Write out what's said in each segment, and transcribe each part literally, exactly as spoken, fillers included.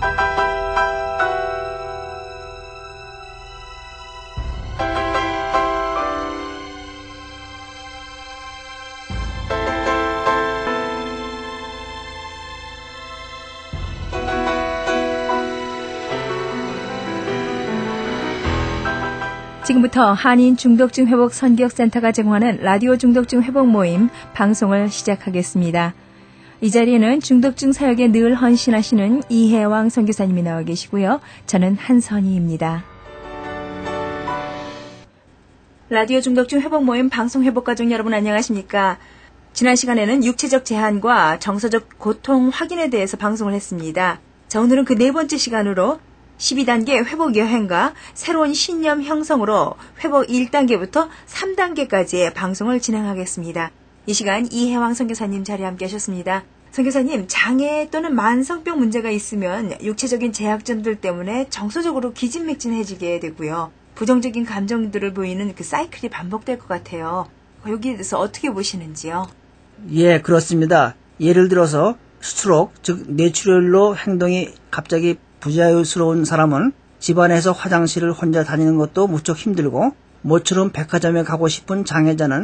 지금부터 한인 중독증 회복 선교센터가 제공하는 라디오 중독증 회복 모임 방송을 시작하겠습니다. 이 자리에는 중독증 사역에 늘 헌신하시는 이혜왕 선교사님이 나와 계시고요. 저는 한선희입니다. 라디오 중독증 회복 모임 방송 회복 가족 여러분 안녕하십니까? 지난 시간에는 육체적 제한과 정서적 고통 확인에 대해서 방송을 했습니다. 자, 오늘은 그 네 번째 시간으로 십이 단계 회복 여행과 새로운 신념 형성으로 회복 일 단계부터 삼 단계까지의 방송을 진행하겠습니다. 이 시간 이혜왕 선교사님 자리에 함께 하셨습니다. 선교사님, 장애 또는 만성병 문제가 있으면 육체적인 제약점들 때문에 정서적으로 기진맥진해지게 되고요. 부정적인 감정들을 보이는 그 사이클이 반복될 것 같아요. 여기에 대해서 어떻게 보시는지요? 예, 그렇습니다. 예를 들어서 스트로크, 즉 뇌출혈로 행동이 갑자기 부자유스러운 사람은 집안에서 화장실을 혼자 다니는 것도 무척 힘들고, 모처럼 백화점에 가고 싶은 장애자는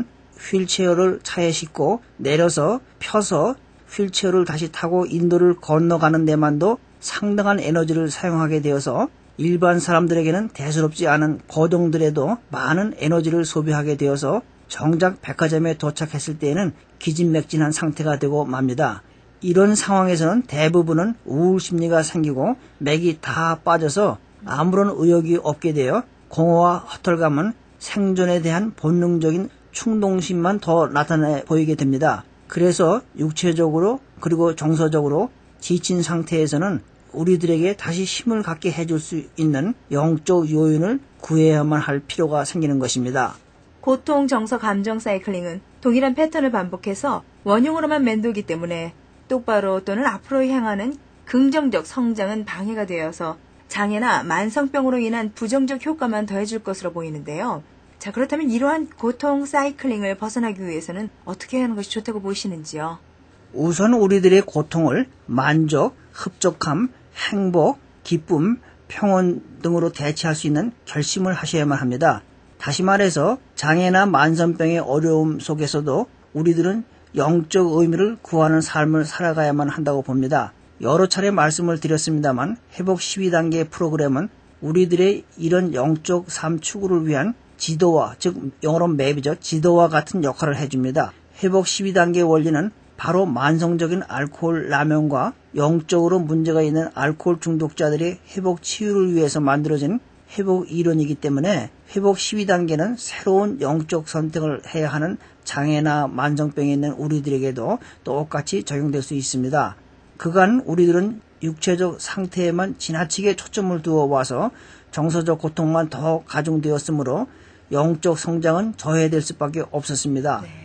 휠체어를 차에 싣고 내려서 펴서 휠체어를 다시 타고 인도를 건너가는 데만도 상당한 에너지를 사용하게 되어서 일반 사람들에게는 대수롭지 않은 거동들에도 많은 에너지를 소비하게 되어서 정작 백화점에 도착했을 때에는 기진맥진한 상태가 되고 맙니다. 이런 상황에서는 대부분은 우울 심리가 생기고 맥이 다 빠져서 아무런 의욕이 없게 되어 공허와 허탈감은 생존에 대한 본능적인 충동심만 더 나타내 보이게 됩니다. 그래서 육체적으로 그리고 정서적으로 지친 상태에서는 우리들에게 다시 힘을 갖게 해줄 수 있는 영적 요인을 구해야만 할 필요가 생기는 것입니다. 고통, 정서, 감정 사이클링은 동일한 패턴을 반복해서 원흉으로만 맴돌기 때문에 똑바로 또는 앞으로 향하는 긍정적 성장은 방해가 되어서 장애나 만성병으로 인한 부정적 효과만 더해줄 것으로 보이는데요. 자, 그렇다면 이러한 고통 사이클링을 벗어나기 위해서는 어떻게 하는 것이 좋다고 보시는지요? 우선 우리들의 고통을 만족, 흡족함, 행복, 기쁨, 평온 등으로 대체할 수 있는 결심을 하셔야만 합니다. 다시 말해서 장애나 만성병의 어려움 속에서도 우리들은 영적 의미를 구하는 삶을 살아가야만 한다고 봅니다. 여러 차례 말씀을 드렸습니다만 회복 십이 단계 프로그램은 우리들의 이런 영적 삶 추구를 위한 지도와, 즉 영어로 맵이죠. 지도와 같은 역할을 해줍니다. 회복 십이 단계 원리는 바로 만성적인 알코올 남용과 영적으로 문제가 있는 알코올 중독자들의 회복 치유를 위해서 만들어진 회복 이론이기 때문에 회복 십이 단계는 새로운 영적 선택을 해야 하는 장애나 만성병이 있는 우리들에게도 똑같이 적용될 수 있습니다. 그간 우리들은 육체적 상태에만 지나치게 초점을 두어 와서 정서적 고통만 더 가중되었으므로 영적 성장은 저해될 수밖에 없었습니다. 네.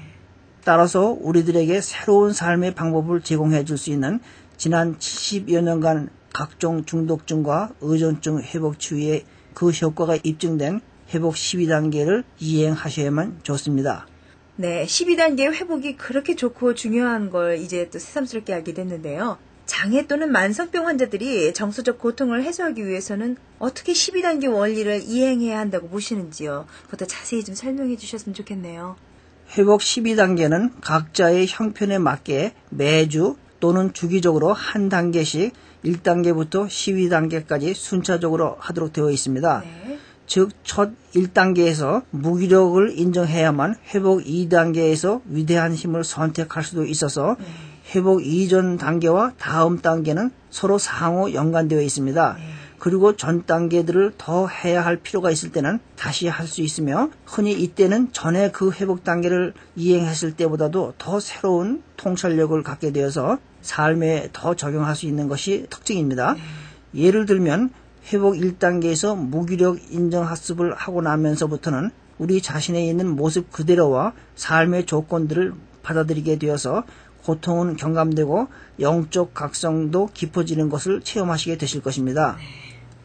따라서 우리들에게 새로운 삶의 방법을 제공해 줄 수 있는 지난 칠십여 년간 각종 중독증과 의존증 회복 치유에 그 효과가 입증된 회복 십이 단계를 이행하셔야만 좋습니다. 네, 십이 단계 회복이 그렇게 좋고 중요한 걸 이제 또 새삼스럽게 알게 됐는데요. 장애 또는 만성병 환자들이 정서적 고통을 해소하기 위해서는 어떻게 십이 단계 원리를 이행해야 한다고 보시는지요? 그것도 자세히 좀 설명해 주셨으면 좋겠네요. 회복 십이 단계는 각자의 형편에 맞게 매주 또는 주기적으로 한 단계씩 일 단계부터 십이 단계까지 순차적으로 하도록 되어 있습니다. 네. 즉, 첫 일 단계에서 무기력을 인정해야만 회복 이 단계에서 위대한 힘을 선택할 수도 있어서 네. 회복 이전 단계와 다음 단계는 서로 상호 연관되어 있습니다. 네. 그리고 전 단계들을 더 해야 할 필요가 있을 때는 다시 할 수 있으며 흔히 이때는 전에 그 회복 단계를 이행했을 때보다도 더 새로운 통찰력을 갖게 되어서 삶에 더 적용할 수 있는 것이 특징입니다. 네. 예를 들면 회복 일 단계에서 무기력 인정 학습을 하고 나면서부터는 우리 자신에 있는 모습 그대로와 삶의 조건들을 받아들이게 되어서 고통은 경감되고 영적 각성도 깊어지는 것을 체험하시게 되실 것입니다. 네.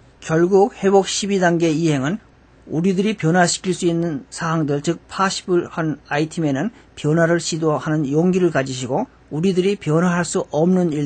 결국 회복 십이 단계 이행은 우리들이 변화시킬 수 있는 사항들, 즉 파시블 한 아이템에는 변화를 시도하는 용기를 가지시고 우리들이 변화할 수 없는 일들,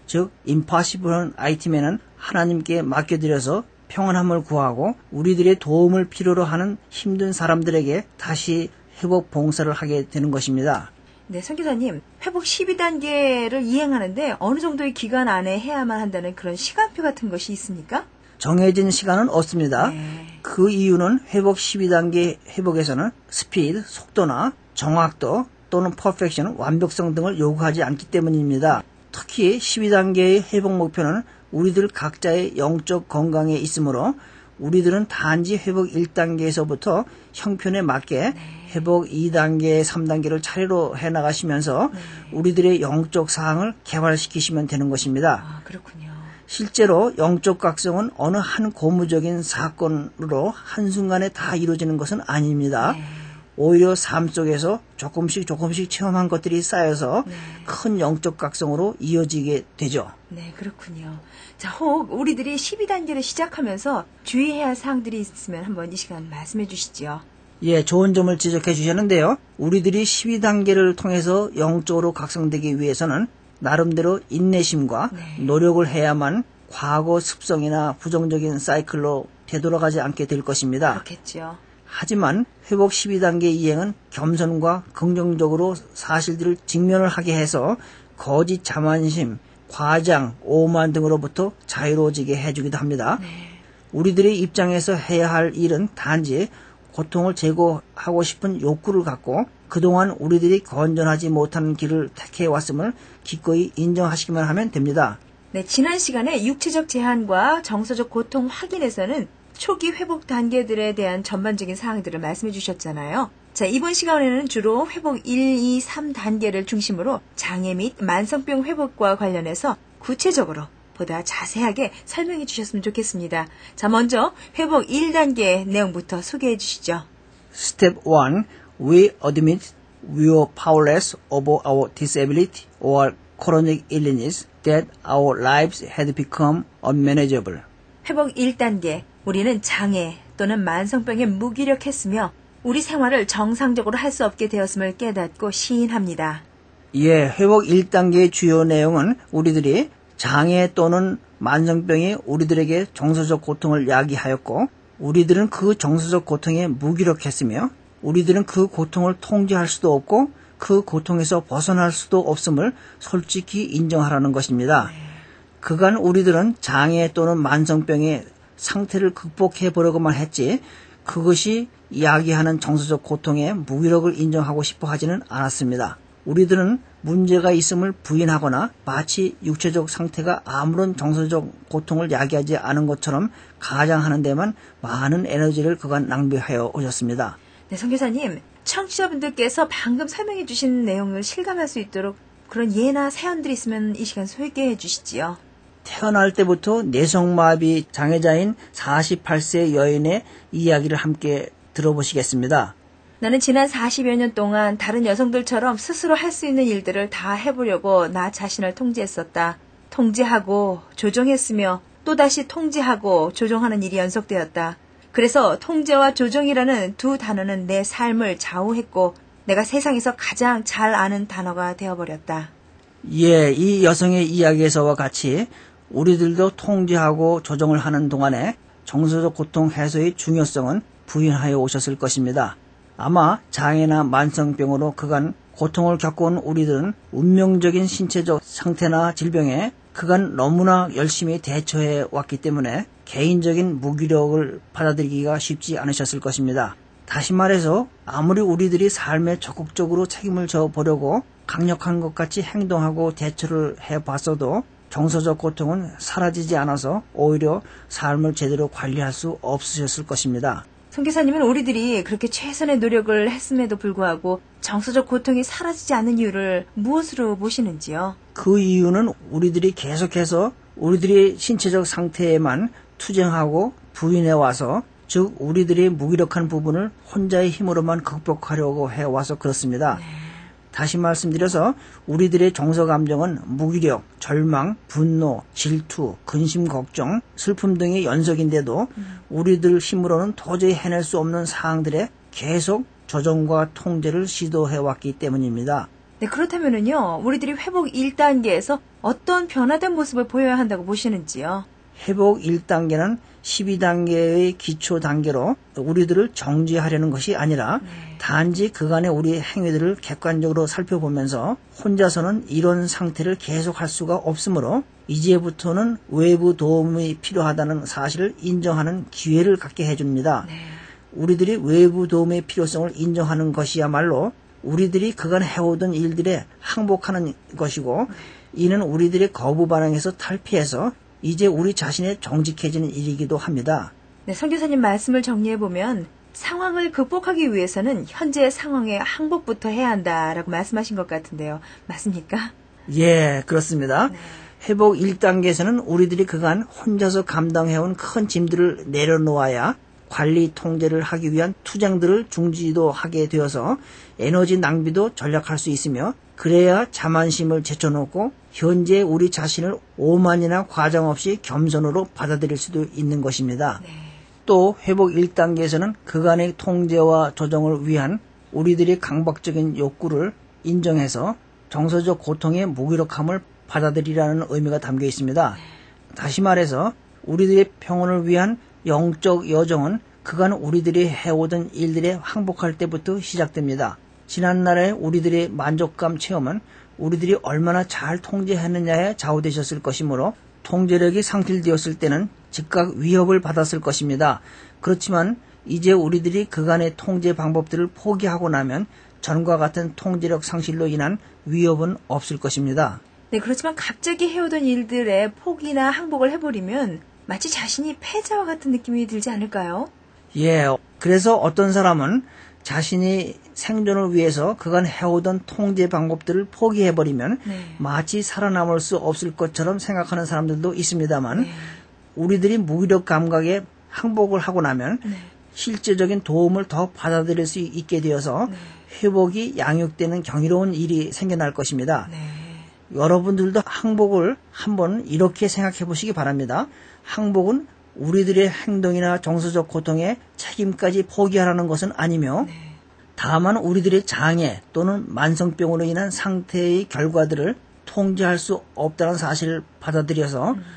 즉 임파시블한 아이템에는 하나님께 맡겨드려서 평안함을 구하고 우리들의 도움을 필요로 하는 힘든 사람들에게 다시 회복 봉사를 하게 되는 것입니다. 네, 선교사님, 회복 십이 단계를 이행하는데 어느 정도의 기간 안에 해야만 한다는 그런 시간표 같은 것이 있습니까? 정해진 시간은 없습니다. 네. 그 이유는 회복 십이 단계 회복에서는 스피드, 속도나 정확도 또는 퍼펙션, 완벽성 등을 요구하지 않기 때문입니다. 특히 십이 단계의 회복 목표는 우리들 각자의 영적 건강에 있으므로 우리들은 단지 회복 일 단계에서부터 형편에 맞게 네. 회복 이 단계, 삼 단계를 차례로 해나가시면서 네. 우리들의 영적 사항을 개발시키시면 되는 것입니다. 아, 그렇군요. 실제로 영적 각성은 어느 한 고무적인 사건으로 한순간에 다 이루어지는 것은 아닙니다. 네. 오히려 삶 속에서 조금씩 조금씩 체험한 것들이 쌓여서 네. 큰 영적 각성으로 이어지게 되죠. 네, 그렇군요. 자, 혹 우리들이 십이 단계를 시작하면서 주의해야 할 사항들이 있으면 한번 이 시간 말씀해 주시죠. 예, 좋은 점을 지적해 주셨는데요. 우리들이 십이 단계를 통해서 영적으로 각성되기 위해서는 나름대로 인내심과 네. 노력을 해야만 과거 습성이나 부정적인 사이클로 되돌아가지 않게 될 것입니다. 그렇겠죠. 하지만 회복 십이 단계 이행은 겸손과 긍정적으로 사실들을 직면을 하게 해서 거짓 자만심, 과장, 오만 등으로부터 자유로워지게 해주기도 합니다. 네. 우리들의 입장에서 해야 할 일은 단지 고통을 제거하고 싶은 욕구를 갖고 그동안 우리들이 건전하지 못한 길을 택해왔음을 기꺼이 인정하시기만 하면 됩니다. 네, 지난 시간에 육체적 제한과 정서적 고통 확인에서는 초기 회복 단계들에 대한 전반적인 사항들을 말씀해 주셨잖아요. 자, 이번 시간에는 주로 회복 일, 이, 삼 단계를 중심으로 장애 및 만성병 회복과 관련해서 구체적으로 보다 자세하게 설명해 주셨으면 좋겠습니다. 자, 먼저 회복 일 단계 내용부터 소개해 주시죠. Step one. We admit we are powerless over our disability or chronic illness that our lives had become unmanageable. 회복 일 단계. 우리는 장애 또는 만성병에 무기력했으며 우리 생활을 정상적으로 할 수 없게 되었음을 깨닫고 시인합니다. 예, 회복 일 단계의 주요 내용은 우리들이 장애 또는 만성병이 우리들에게 정서적 고통을 야기하였고 우리들은 그 정서적 고통에 무기력했으며 우리들은 그 고통을 통제할 수도 없고 그 고통에서 벗어날 수도 없음을 솔직히 인정하라는 것입니다. 그간 우리들은 장애 또는 만성병의 상태를 극복해 보려고만 했지 그것이 이야기하는 정서적 고통에 무기력을 인정하고 싶어 하지는 않았습니다. 우리들은 문제가 있음을 부인하거나 마치 육체적 상태가 아무런 정서적 고통을 야기하지 않은 것처럼 가장하는 데만 많은 에너지를 그간 낭비하여 오셨습니다. 네, 선교사님, 청취자분들께서 방금 설명해 주신 내용을 실감할 수 있도록 그런 예나 사연들이 있으면 이 시간 소개해 주시지요. 태어날 때부터 뇌성마비 장애자인 사십팔 세 여인의 이야기를 함께 들어보시겠습니다. 나는 지난 사십여 년 동안 다른 여성들처럼 스스로 할 수 있는 일들을 다 해보려고 나 자신을 통제했었다. 통제하고 조정했으며 또다시 통제하고 조정하는 일이 연속되었다. 그래서 통제와 조정이라는 두 단어는 내 삶을 좌우했고 내가 세상에서 가장 잘 아는 단어가 되어버렸다. 예, 이 여성의 이야기에서와 같이 우리들도 통제하고 조정을 하는 동안에 정서적 고통 해소의 중요성은 부인하여 오셨을 것입니다. 아마 장애나 만성병으로 그간 고통을 겪어온 우리들은 운명적인 신체적 상태나 질병에 그간 너무나 열심히 대처해 왔기 때문에 개인적인 무기력을 받아들이기가 쉽지 않으셨을 것입니다. 다시 말해서 아무리 우리들이 삶에 적극적으로 책임을 져보려고 강력한 것 같이 행동하고 대처를 해봤어도 정서적 고통은 사라지지 않아서 오히려 삶을 제대로 관리할 수 없으셨을 것입니다. 선교사님은 우리들이 그렇게 최선의 노력을 했음에도 불구하고 정서적 고통이 사라지지 않는 이유를 무엇으로 보시는지요? 그 이유는 우리들이 계속해서 우리들의 신체적 상태에만 투쟁하고 부인해와서 즉 우리들의 무기력한 부분을 혼자의 힘으로만 극복하려고 해와서 그렇습니다. 네. 다시 말씀드려서 우리들의 정서 감정은 무기력, 절망, 분노, 질투, 근심, 걱정, 슬픔 등의 연속인데도 음. 우리들 힘으로는 도저히 해낼 수 없는 사항들에 계속 조정과 통제를 시도해왔기 때문입니다. 네, 그렇다면은요, 우리들이 회복 일 단계에서 어떤 변화된 모습을 보여야 한다고 보시는지요? 회복 일 단계는 십이 단계의 기초 단계로 우리들을 정지하려는 것이 아니라 네. 단지 그간의 우리 행위들을 객관적으로 살펴보면서 혼자서는 이런 상태를 계속할 수가 없으므로 이제부터는 외부 도움이 필요하다는 사실을 인정하는 기회를 갖게 해줍니다. 네. 우리들이 외부 도움의 필요성을 인정하는 것이야말로 우리들이 그간 해오던 일들에 항복하는 것이고 이는 우리들의 거부 반응에서 탈피해서 이제 우리 자신의 정직해지는 일이기도 합니다. 네, 선교사님 말씀을 정리해보면 상황을 극복하기 위해서는 현재의 상황에 항복부터 해야 한다라고 말씀하신 것 같은데요. 맞습니까? 예, 그렇습니다. 네. 회복 일 단계에서는 우리들이 그간 혼자서 감당해온 큰 짐들을 내려놓아야 관리 통제를 하기 위한 투쟁들을 중지도 하게 되어서 에너지 낭비도 절약할 수 있으며 그래야 자만심을 제쳐놓고 현재 우리 자신을 오만이나 과장 없이 겸손으로 받아들일 수도 있는 것입니다. 네. 또 회복 일 단계에서는 그간의 통제와 조정을 위한 우리들의 강박적인 욕구를 인정해서 정서적 고통의 무기력함을 받아들이라는 의미가 담겨 있습니다. 다시 말해서 우리들의 평온을 위한 영적 여정은 그간 우리들이 해오던 일들에 항복할 때부터 시작됩니다. 지난날의 우리들의 만족감 체험은 우리들이 얼마나 잘 통제했느냐에 좌우되셨을 것이므로 통제력이 상실되었을 때는 즉각 위협을 받았을 것입니다. 그렇지만 이제 우리들이 그간의 통제 방법들을 포기하고 나면 전과 같은 통제력 상실로 인한 위협은 없을 것입니다. 네, 그렇지만 갑자기 해오던 일들에 포기나 항복을 해버리면 마치 자신이 패자와 같은 느낌이 들지 않을까요? 예, 그래서 어떤 사람은 자신이 생존을 위해서 그간 해오던 통제 방법들을 포기해버리면 네. 마치 살아남을 수 없을 것처럼 생각하는 사람들도 있습니다만 네. 우리들이 무기력 감각에 항복을 하고 나면 네. 실제적인 도움을 더 받아들일 수 있게 되어서 네. 회복이 양육되는 경이로운 일이 생겨날 것입니다. 네. 여러분들도 항복을 한번 이렇게 생각해 보시기 바랍니다. 항복은 우리들의 행동이나 정서적 고통에 책임까지 포기하라는 것은 아니며 네. 다만 우리들의 장애 또는 만성병으로 인한 상태의 결과들을 통제할 수 없다는 사실을 받아들여서 음.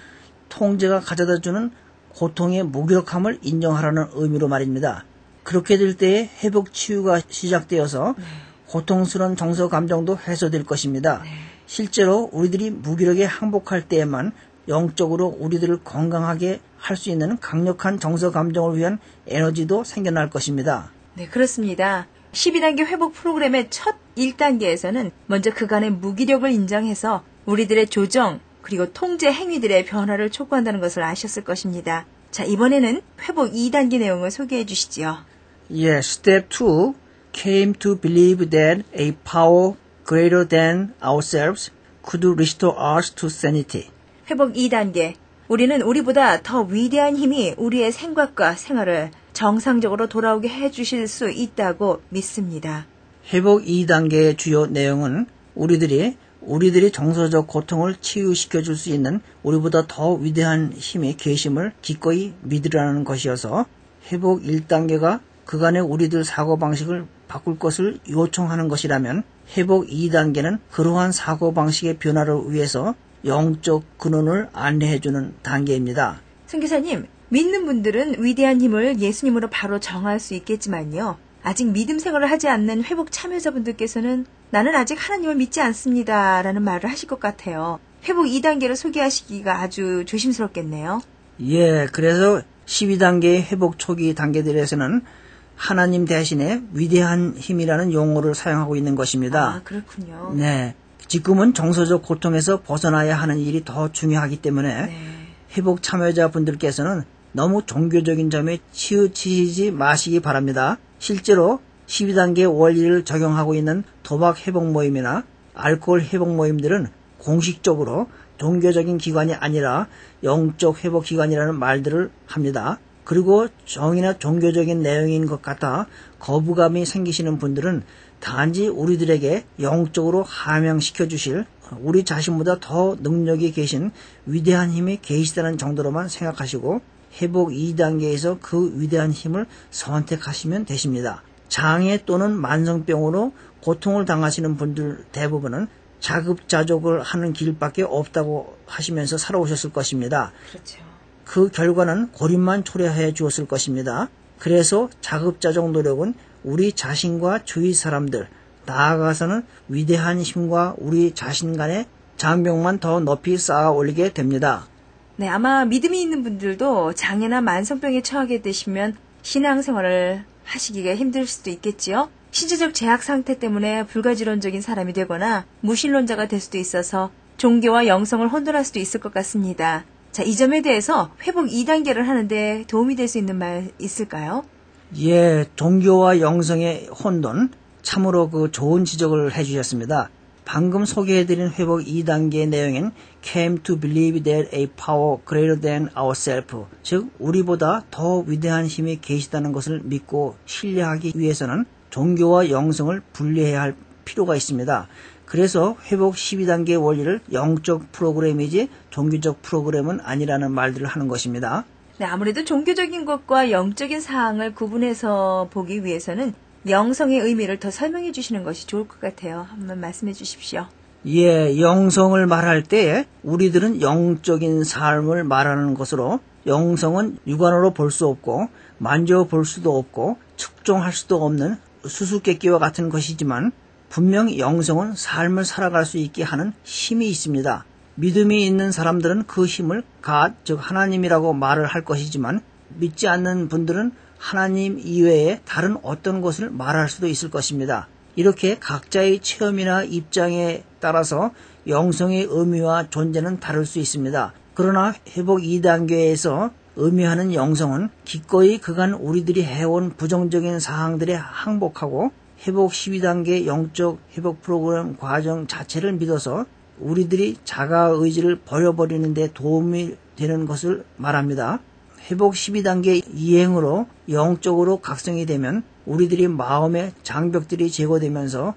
통제가 가져다주는 고통의 무기력함을 인정하라는 의미로 말입니다. 그렇게 될 때에 회복 치유가 시작되어서 네. 고통스러운 정서 감정도 해소될 것입니다. 네. 실제로 우리들이 무기력에 항복할 때에만 영적으로 우리들을 건강하게 할 수 있는 강력한 정서 감정을 위한 에너지도 생겨날 것입니다. 네, 그렇습니다. 십이 단계 회복 프로그램의 첫 일 단계에서는 먼저 그간의 무기력을 인정해서 우리들의 조정 그리고 통제 행위들의 변화를 촉구한다는 것을 아셨을 것입니다. 자, 이번에는 회복 이 단계 내용을 소개해 주시지요. 예, Step two came to believe that a power greater than ourselves could restore us to sanity. 회복 이 단계. 우리는 우리보다 더 위대한 힘이 우리의 생각과 생활을 정상적으로 돌아오게 해주실 수 있다고 믿습니다. 회복 이 단계의 주요 내용은 우리들이 우리들이 정서적 고통을 치유시켜 줄 수 있는 우리보다 더 위대한 힘이 계심을 기꺼이 믿으라는 것이어서 회복 일 단계가 그간의 우리들 사고방식을 바꿀 것을 요청하는 것이라면 회복 이 단계는 그러한 사고방식의 변화를 위해서 영적 근원을 안내해주는 단계입니다. 선교사님, 믿는 분들은 위대한 힘을 예수님으로 바로 정할 수 있겠지만요. 아직 믿음 생활을 하지 않는 회복 참여자분들께서는 나는 아직 하나님을 믿지 않습니다 라는 말을 하실 것 같아요. 회복 이 단계를 소개하시기가 아주 조심스럽겠네요. 예, 그래서 십이 단계의 회복 초기 단계들에서는 하나님 대신에 위대한 힘이라는 용어를 사용하고 있는 것입니다. 아, 그렇군요. 네. 지금은 정서적 고통에서 벗어나야 하는 일이 더 중요하기 때문에 네. 회복 참여자분들께서는 너무 종교적인 점에 치우치지 마시기 바랍니다. 실제로 십이 단계 원리를 적용하고 있는 도박 회복 모임이나 알코올 회복 모임들은 공식적으로 종교적인 기관이 아니라 영적 회복 기관이라는 말들을 합니다. 그리고 정의나 종교적인 내용인 것 같아 거부감이 생기시는 분들은 단지 우리들에게 영적으로 함양시켜 주실 우리 자신보다 더 능력이 계신 위대한 힘이 계시다는 정도로만 생각하시고 회복 이 단계에서 그 위대한 힘을 선택하시면 되십니다. 장애 또는 만성병으로 고통을 당하시는 분들 대부분은 자급자족을 하는 길밖에 없다고 하시면서 살아오셨을 것입니다. 그렇죠. 그 결과는 고립만 초래해 주었을 것입니다. 그래서 자급자족 노력은 우리 자신과 주위 사람들, 나아가서는 위대한 힘과 우리 자신 간의 장벽만 더 높이 쌓아 올리게 됩니다. 네, 아마 믿음이 있는 분들도 장애나 만성병에 처하게 되시면 신앙생활을 하시기가 힘들 수도 있겠지요. 신체적 제약 상태 때문에 불가지론적인 사람이 되거나 무신론자가 될 수도 있어서 종교와 영성을 혼돈할 수도 있을 것 같습니다. 자, 이 점에 대해서 회복 이 단계를 하는데 도움이 될 수 있는 말 있을까요? 예, 종교와 영성의 혼돈, 참으로 그 좋은 지적을 해주셨습니다. 방금 소개해드린 회복 이 단계의 내용인 came to believe that a power greater than ourselves, 즉 우리보다 더 위대한 힘이 계시다는 것을 믿고 신뢰하기 위해서는 종교와 영성을 분리해야 할 필요가 있습니다. 그래서 회복 십이 단계의 원리를 영적 프로그램이지 종교적 프로그램은 아니라는 말들을 하는 것입니다. 네, 아무래도 종교적인 것과 영적인 사항을 구분해서 보기 위해서는 영성의 의미를 더 설명해 주시는 것이 좋을 것 같아요. 한번 말씀해 주십시오. 예, 영성을 말할 때 우리들은 영적인 삶을 말하는 것으로 영성은 육안으로 볼 수 없고 만져볼 수도 없고 측정할 수도 없는 수수께끼와 같은 것이지만 분명 영성은 삶을 살아갈 수 있게 하는 힘이 있습니다. 믿음이 있는 사람들은 그 힘을 God, 즉 하나님이라고 말을 할 것이지만 믿지 않는 분들은 하나님 이외에 다른 어떤 것을 말할 수도 있을 것입니다. 이렇게 각자의 체험이나 입장에 따라서 영성의 의미와 존재는 다를 수 있습니다. 그러나 회복 이 단계에서 의미하는 영성은 기꺼이 그간 우리들이 해온 부정적인 사항들에 항복하고 회복 십이 단계 영적 회복 프로그램 과정 자체를 믿어서 우리들이 자가의지를 버려버리는 데 도움이 되는 것을 말합니다. 회복 십이 단계 이행으로 영적으로 각성이 되면 우리들이 마음의 장벽들이 제거되면서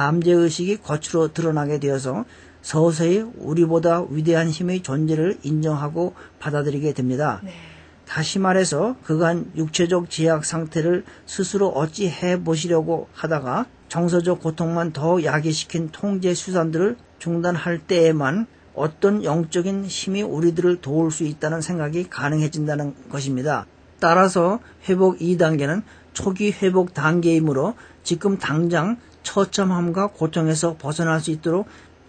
잠재의식이 겉으로 드러나게 되어서 서서히 우리보다 위대한 힘의 존재를 인정하고 받아들이게 됩니다. 네. 다시 말해서 그간 육체적 제약 상태를 스스로 어찌 해보시려고 하다가 정서적 고통만 더 야기시킨 통제 수단들을 중단할 때에만 어떤 영적인 힘이 우리들을 도울 수 있다는 생각이 가능해진다는 것입니다. 따라서 회복 이 단계는 초기 회복 단계이므로 지금 당장 처참함과 고통에서 벗어날 수 있도록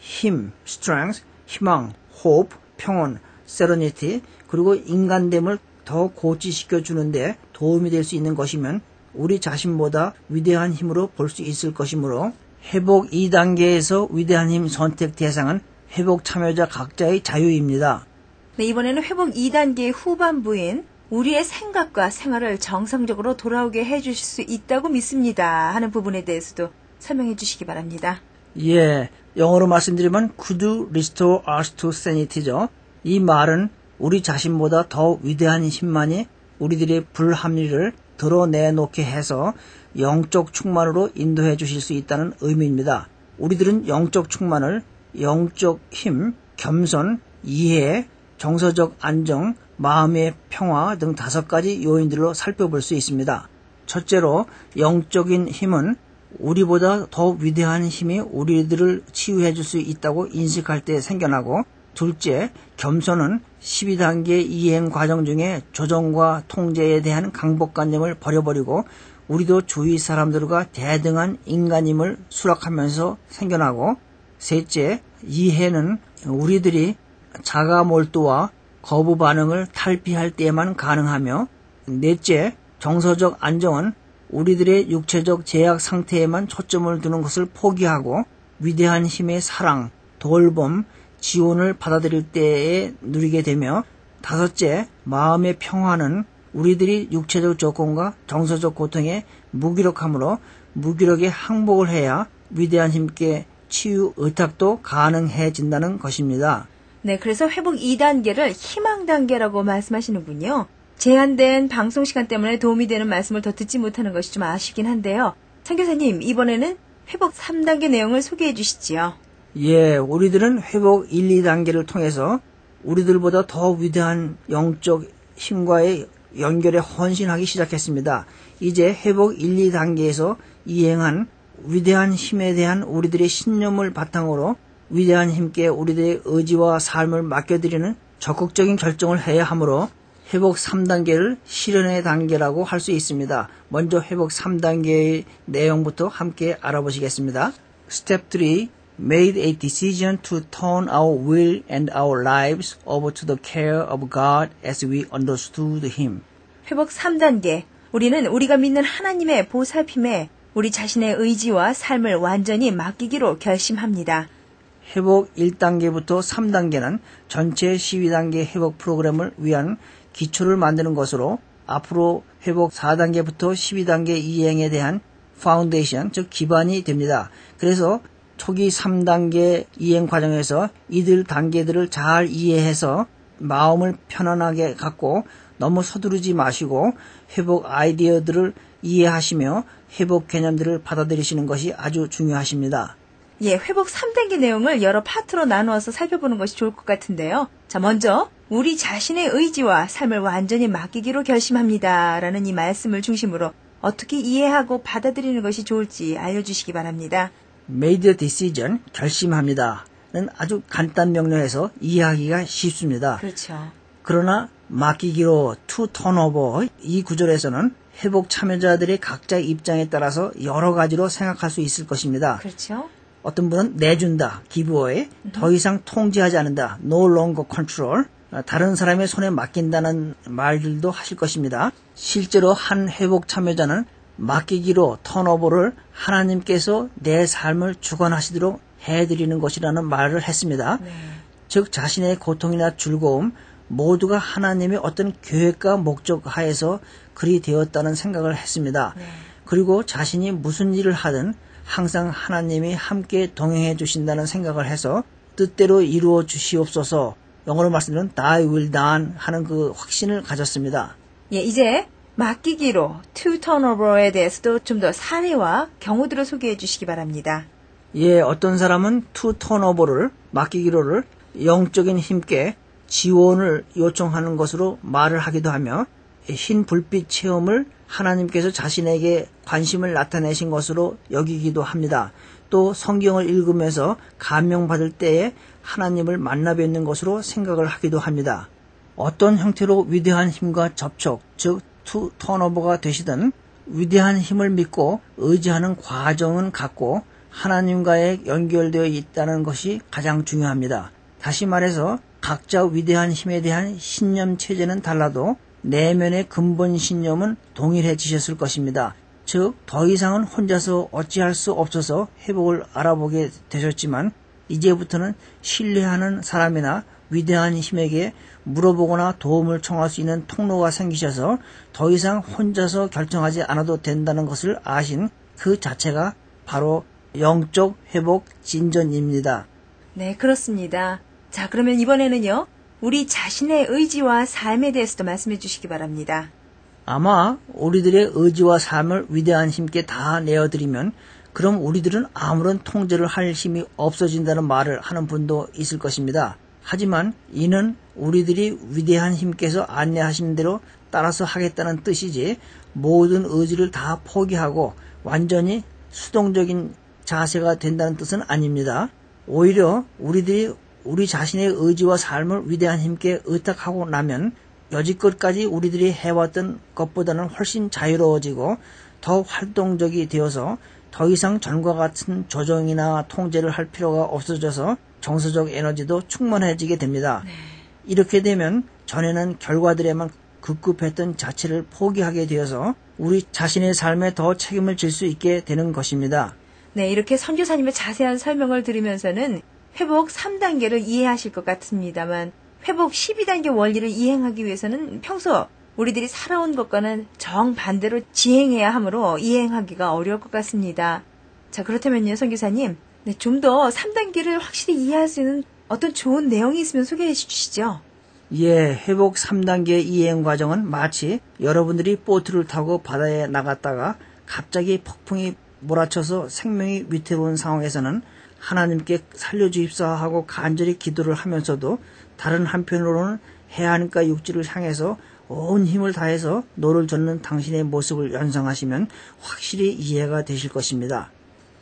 힘, strength, 희망, hope, 평온, serenity, 그리고 인간됨을 더 고치시켜 주는데 도움이 될 수 있는 것이면 우리 자신보다 위대한 힘으로 볼 수 있을 것이므로 회복 이 단계에서 위대한 힘 선택 대상은 회복 참여자 각자의 자유입니다. 네, 이번에는 회복 이 단계의 후반부인 우리의 생각과 생활을 정상적으로 돌아오게 해주실 수 있다고 믿습니다 하는 부분에 대해서도 설명해 주시기 바랍니다. 예, 영어로 말씀드리면 could restore us to sanity죠. 이 말은 우리 자신보다 더 위대한 힘만이 우리들의 불합리를 드러내놓게 해서 영적 충만으로 인도해 주실 수 있다는 의미입니다. 우리들은 영적 충만을 영적 힘, 겸손, 이해, 정서적 안정, 마음의 평화 등 다섯 가지 요인들로 살펴볼 수 있습니다. 첫째로 영적인 힘은 우리보다 더 위대한 힘이 우리들을 치유해 줄 수 있다고 인식할 때 생겨나고, 둘째, 겸손은 십이 단계 이행 과정 중에 조정과 통제에 대한 강박관념을 버려버리고 우리도 주위 사람들과 대등한 인간임을 수락하면서 생겨나고, 셋째, 이해는 우리들이 자가 몰두와 거부 반응을 탈피할 때에만 가능하며, 넷째, 정서적 안정은 우리들의 육체적 제약 상태에만 초점을 두는 것을 포기하고 위대한 힘의 사랑, 돌봄, 지원을 받아들일 때에 누리게 되며, 다섯째, 마음의 평화는 우리들이 육체적 조건과 정서적 고통에 무기력함으로 무기력에 항복을 해야 위대한 힘께 치유 의탁도 가능해진다는 것입니다. 네, 그래서 회복 이 단계를 희망 단계라고 말씀하시는군요. 제한된 방송 시간 때문에 도움이 되는 말씀을 더 듣지 못하는 것이 좀 아쉽긴 한데요. 선교사님, 이번에는 회복 삼 단계 내용을 소개해 주시지요. 예, 우리들은 회복 일, 이 단계를 통해서 우리들보다 더 위대한 영적 힘과의 연결에 헌신하기 시작했습니다. 이제 회복 일, 이 단계에서 이행한 위대한 힘에 대한 우리들의 신념을 바탕으로 위대한 힘께 우리들의 의지와 삶을 맡겨드리는 적극적인 결정을 해야 하므로 회복 삼 단계를 실현의 단계라고 할 수 있습니다. 먼저 회복 삼 단계의 내용부터 함께 알아보시겠습니다. Step three. Made a decision to turn our will and our lives over to the care of God as we understood Him. 회복 삼 단계. 우리는 우리가 믿는 하나님의 보살핌에 우리 자신의 의지와 삶을 완전히 맡기기로 결심합니다. 회복 일 단계부터 삼 단계는 전체 십이 단계 회복 프로그램을 위한 기초를 만드는 것으로 앞으로 회복 사 단계부터 십이 단계 이행에 대한 파운데이션, 즉 기반이 됩니다. 그래서 초기 삼 단계 이행 과정에서 이들 단계들을 잘 이해해서 마음을 편안하게 갖고 너무 서두르지 마시고 회복 아이디어들을 이해하시며 회복 개념들을 받아들이시는 것이 아주 중요하십니다. 예, 회복 삼 단계 내용을 여러 파트로 나누어서 살펴보는 것이 좋을 것 같은데요. 자, 먼저 우리 자신의 의지와 삶을 완전히 맡기기로 결심합니다. 라는 이 말씀을 중심으로 어떻게 이해하고 받아들이는 것이 좋을지 알려주시기 바랍니다. Made a decision, 결심합니다. 는 아주 간단 명료해서 이해하기가 쉽습니다. 그렇죠. 그러나 맡기기로 to turn over 이 구절에서는 회복 참여자들의 각자의 입장에 따라서 여러 가지로 생각할 수 있을 것입니다. 그렇죠. 어떤 분은 내준다, give away, 음. 더 이상 통제하지 않는다, no longer control, 다른 사람의 손에 맡긴다는 말들도 하실 것입니다. 실제로 한 회복 참여자는 맡기기로 턴오버를 하나님께서 내 삶을 주관하시도록 해드리는 것이라는 말을 했습니다. 네. 즉 자신의 고통이나 즐거움 모두가 하나님의 어떤 계획과 목적 하에서 그리 되었다는 생각을 했습니다. 네. 그리고 자신이 무슨 일을 하든 항상 하나님이 함께 동행해 주신다는 생각을 해서 뜻대로 이루어 주시옵소서, 영어로 말씀드리면 Thy will done 하는 그 확신을 가졌습니다. 예, 이제 맡기기로 to turnover에 대해서도 좀 더 사례와 경우들을 소개해 주시기 바랍니다. 예, 어떤 사람은 to turnover를 맡기기로를 영적인 힘께 지원을 요청하는 것으로 말을 하기도 하며 흰 불빛 체험을 하나님께서 자신에게 관심을 나타내신 것으로 여기기도 합니다. 또 성경을 읽으면서 감명받을 때에 하나님을 만나 뵙는 것으로 생각을 하기도 합니다. 어떤 형태로 위대한 힘과 접촉, 즉 투 턴오버가 되시든 위대한 힘을 믿고 의지하는 과정은 같고 하나님과의 연결되어 있다는 것이 가장 중요합니다. 다시 말해서 각자 위대한 힘에 대한 신념 체제는 달라도 내면의 근본 신념은 동일해지셨을 것입니다. 즉 더 이상은 혼자서 어찌할 수 없어서 회복을 알아보게 되셨지만 이제부터는 신뢰하는 사람이나 위대한 힘에게 물어보거나 도움을 청할 수 있는 통로가 생기셔서 더 이상 혼자서 결정하지 않아도 된다는 것을 아신 그 자체가 바로 영적 회복 진전입니다. 네, 그렇습니다. 자, 그러면 이번에는요, 우리 자신의 의지와 삶에 대해서도 말씀해 주시기 바랍니다. 아마 우리들의 의지와 삶을 위대한 힘께 다 내어드리면 그럼 우리들은 아무런 통제를 할 힘이 없어진다는 말을 하는 분도 있을 것입니다. 하지만 이는 우리들이 위대한 힘께서 안내하신 대로 따라서 하겠다는 뜻이지 모든 의지를 다 포기하고 완전히 수동적인 자세가 된다는 뜻은 아닙니다. 오히려 우리들이 우리 자신의 의지와 삶을 위대한 힘께 의탁하고 나면 여지껏까지 우리들이 해왔던 것보다는 훨씬 자유로워지고 더 활동적이 되어서 더 이상 전과 같은 조정이나 통제를 할 필요가 없어져서 정서적 에너지도 충만해지게 됩니다. 네. 이렇게 되면 전에는 결과들에만 급급했던 자체를 포기하게 되어서 우리 자신의 삶에 더 책임을 질 수 있게 되는 것입니다. 네, 이렇게 선교사님의 자세한 설명을 들으면서는 회복 삼 단계를 이해하실 것 같습니다만 회복 십이 단계 원리를 이행하기 위해서는 평소 우리들이 살아온 것과는 정반대로 지행해야 하므로 이행하기가 어려울 것 같습니다. 자, 그렇다면요, 선교사님, 네, 좀 더 삼 단계를 확실히 이해할 수 있는 어떤 좋은 내용이 있으면 소개해 주시죠. 예, 회복 삼 단계 이행 과정은 마치 여러분들이 보트를 타고 바다에 나갔다가 갑자기 폭풍이 몰아쳐서 생명이 위태로운 상황에서는 하나님께 살려주십사 하고 간절히 기도를 하면서도 다른 한편으로는 해안가 육지를 향해서 온 힘을 다해서 노를 젓는 당신의 모습을 연상하시면 확실히 이해가 되실 것입니다.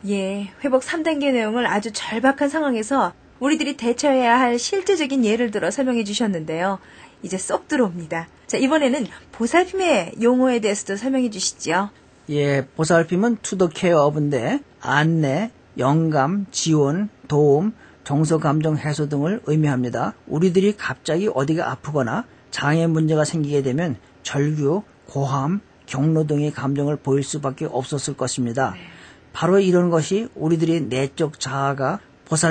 예, 회복 삼 단계 내용을 아주 절박한 상황에서 우리들이 대처해야 할 실제적인 예를 들어 설명해 주셨는데요. 이제 쏙 들어옵니다. 자, 이번에는 보살핌의 용어에 대해서도 설명해 주시죠. 예, 보살핌은 to the care of인데 안내, 영감, 지원, 도움, 정서 감정 해소 등을 의미합니다. 우리들이 갑자기 어디가 아프거나 장애 문제가 생기게 되면 절규, 고함, 경로 등의 감정을 보일 수밖에 없었을 것입니다. 네. 바로 이런 것이 우리들의 내적 자아가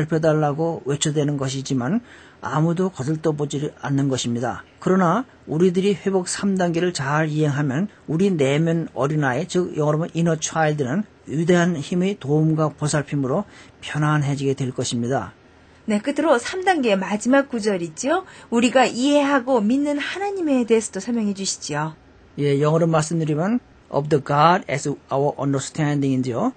보살펴달라고 외쳐대는 것이지만 아무도 거들떠보지 않는 것입니다. 그러나 우리들이 회복 삼 단계를 잘 이행하면 우리 내면 어린아이, 즉 영어로 하면 inner child는 위대한 힘의 도움과 보살핌으로 편안해지게 될 것입니다. 네, 끝으로 삼 단계의 마지막 구절이죠. 우리가 이해하고 믿는 하나님에 대해서도 설명해 주시죠. 예, 영어로 말씀드리면 of the God as our understanding인데요.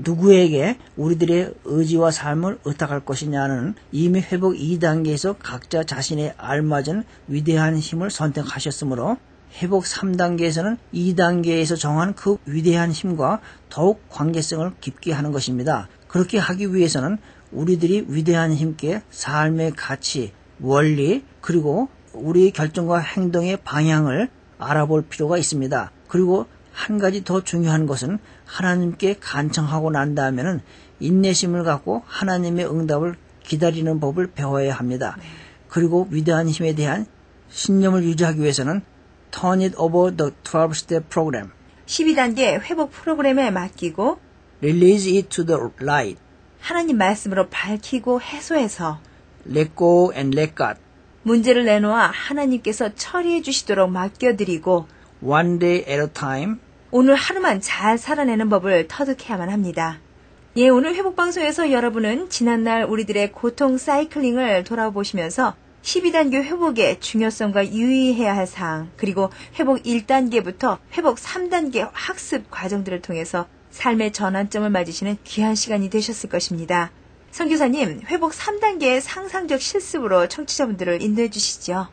누구에게 우리들의 의지와 삶을 의탁할 것이냐는 이미 회복 이 단계에서 각자 자신의 알맞은 위대한 힘을 선택하셨으므로 회복 삼 단계에서는 이 단계에서 정한 그 위대한 힘과 더욱 관계성을 깊게 하는 것입니다. 그렇게 하기 위해서는 우리들이 위대한 힘께 삶의 가치, 원리, 그리고 우리의 결정과 행동의 방향을 알아볼 필요가 있습니다. 그리고 한 가지 더 중요한 것은 하나님께 간청하고 난 다음에는 인내심을 갖고 하나님의 응답을 기다리는 법을 배워야 합니다. 네. 그리고 위대한 힘에 대한 신념을 유지하기 위해서는 Turn it over the twelve step program. 십이 단계 회복 프로그램에 맡기고 Release it to the light. 하나님 말씀으로 밝히고 해소해서 Let go and let God. 문제를 내놓아 하나님께서 처리해 주시도록 맡겨드리고 One day at a time. 오늘 하루만 잘 살아내는 법을 터득해야만 합니다. 예, 오늘 회복방송에서 여러분은 지난날 우리들의 고통 사이클링을 돌아보시면서 십이 단계 회복의 중요성과 유의해야 할 사항, 그리고 회복 일 단계부터 회복 삼 단계 학습 과정들을 통해서 삶의 전환점을 맞으시는 귀한 시간이 되셨을 것입니다. 선교사님, 회복 삼 단계의 상상적 실습으로 청취자분들을 인도해 주시죠.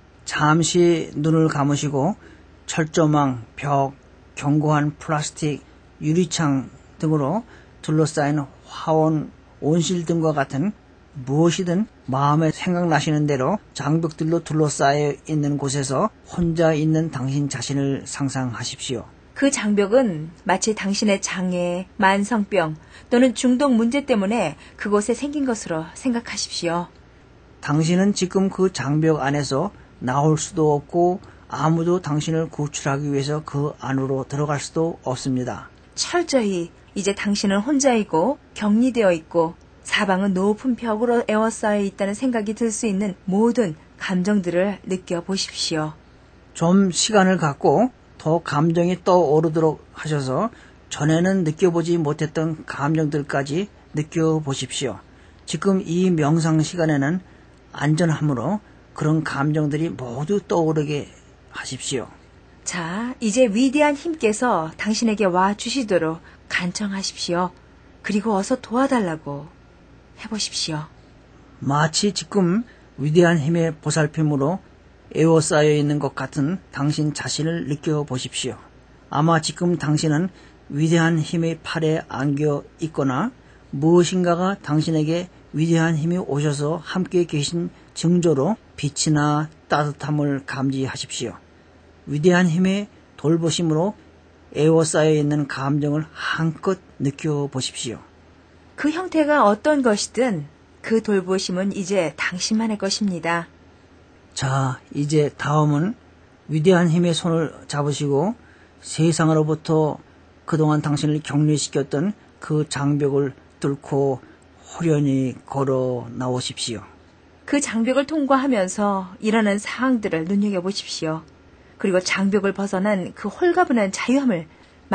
잠시 눈을 감으시고 철조망, 벽, 견고한 플라스틱, 유리창 등으로 둘러싸인 화원, 온실 등과 같은 무엇이든 마음에 생각나시는 대로 장벽들로 둘러싸여 있는 곳에서 혼자 있는 당신 자신을 상상하십시오. 그 장벽은 마치 당신의 장애, 만성병 또는 중독 문제 때문에 그곳에 생긴 것으로 생각하십시오. 당신은 지금 그 장벽 안에서 나올 수도 없고 아무도 당신을 구출하기 위해서 그 안으로 들어갈 수도 없습니다. 철저히 이제 당신은 혼자이고 격리되어 있고 사방은 높은 벽으로 에워싸여 있다는 생각이 들 수 있는 모든 감정들을 느껴보십시오. 좀 시간을 갖고 더 감정이 떠오르도록 하셔서 전에는 느껴보지 못했던 감정들까지 느껴보십시오. 지금 이 명상 시간에는 안전함으로 그런 감정들이 모두 떠오르게 하십시오. 자, 이제 위대한 힘께서 당신에게 와 주시도록 간청하십시오. 그리고 어서 도와달라고 해보십시오. 마치 지금 위대한 힘의 보살핌으로 에워싸여 있는 것 같은 당신 자신을 느껴보십시오. 아마 지금 당신은 위대한 힘의 팔에 안겨 있거나 무엇인가가 당신에게 위대한 힘이 오셔서 함께 계신 증조로 빛이나 따뜻함을 감지하십시오. 위대한 힘의 돌보심으로 에워싸여 있는 감정을 한껏 느껴보십시오. 그 형태가 어떤 것이든 그 돌보심은 이제 당신만의 것입니다. 자, 이제 다음은 위대한 힘의 손을 잡으시고 세상으로부터 그동안 당신을 격리시켰던 그 장벽을 뚫고 호련히 걸어 나오십시오. 그 장벽을 통과하면서 일어난 상황들을 눈여겨보십시오. 그리고 장벽을 벗어난 그 홀가분한 자유함을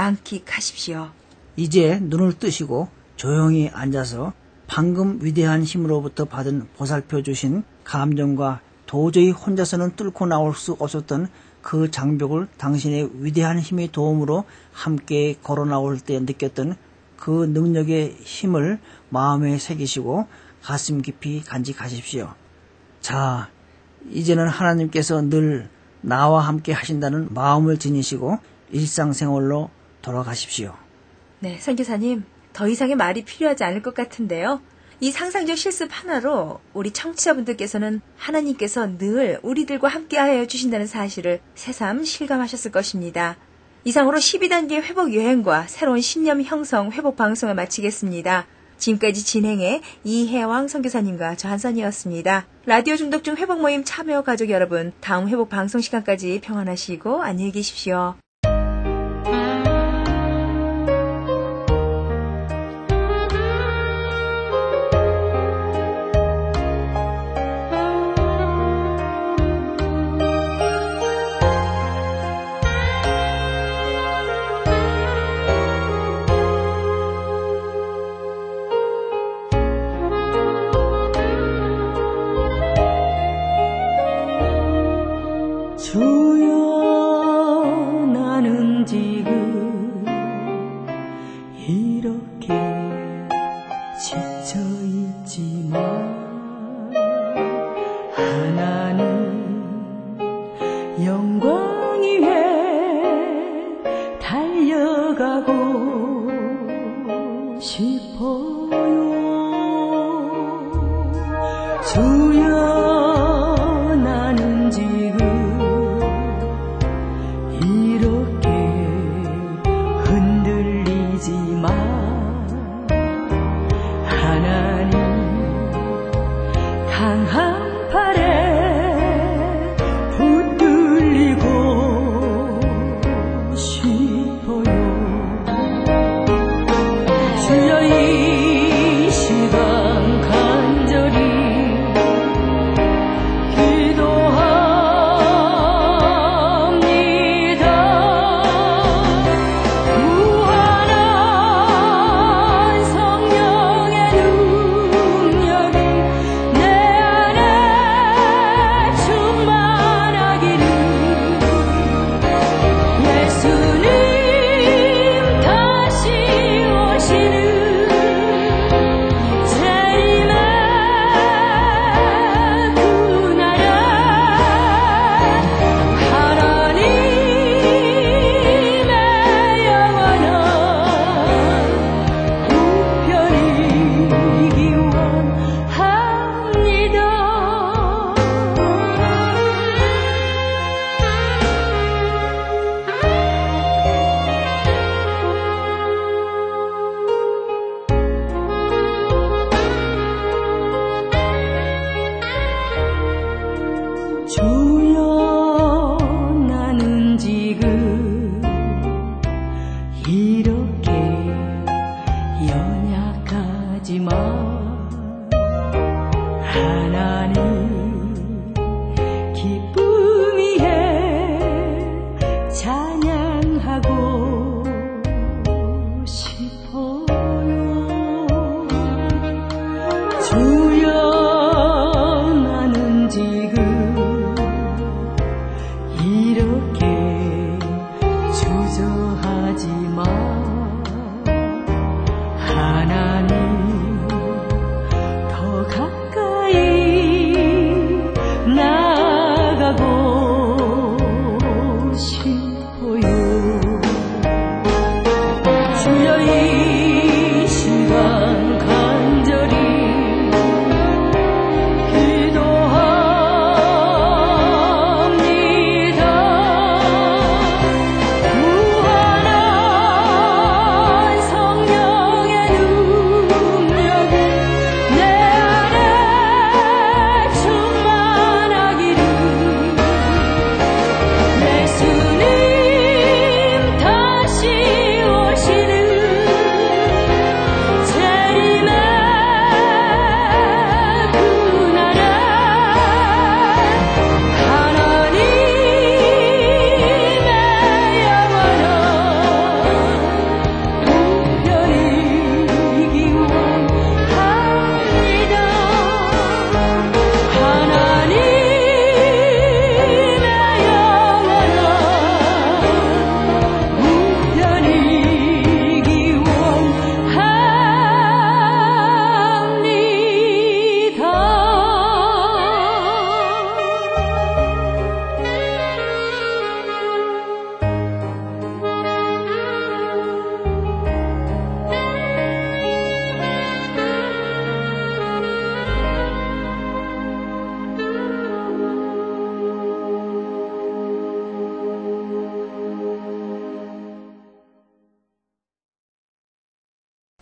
만끽하십시오. 이제 눈을 뜨시고 조용히 앉아서 방금 위대한 힘으로부터 받은 보살펴 주신 감정과 도저히 혼자서는 뚫고 나올 수 없었던 그 장벽을 당신의 위대한 힘의 도움으로 함께 걸어 나올 때 느꼈던 그 능력의 힘을 마음에 새기시고 가슴 깊이 간직하십시오. 자, 이제는 하나님께서 늘 나와 함께 하신다는 마음을 지니시고 일상생활로 돌아가십시오. 네, 선교사님, 더 이상의 말이 필요하지 않을 것 같은데요. 이 상상적 실습 하나로 우리 청취자분들께서는 하나님께서 늘 우리들과 함께하여 주신다는 사실을 새삼 실감하셨을 것입니다. 이상으로 십이 단계 회복 여행과 새로운 신념 형성 회복 방송을 마치겠습니다. 지금까지 진행해 이혜왕 선교사님과 저 한선이었습니다. 라디오 중독 중 회복 모임 참여 가족 여러분, 다음 회복 방송 시간까지 평안하시고 안녕히 계십시오. 주여 나는 지금 이렇게 지쳐있지만 하나님 영광 위에 달려가고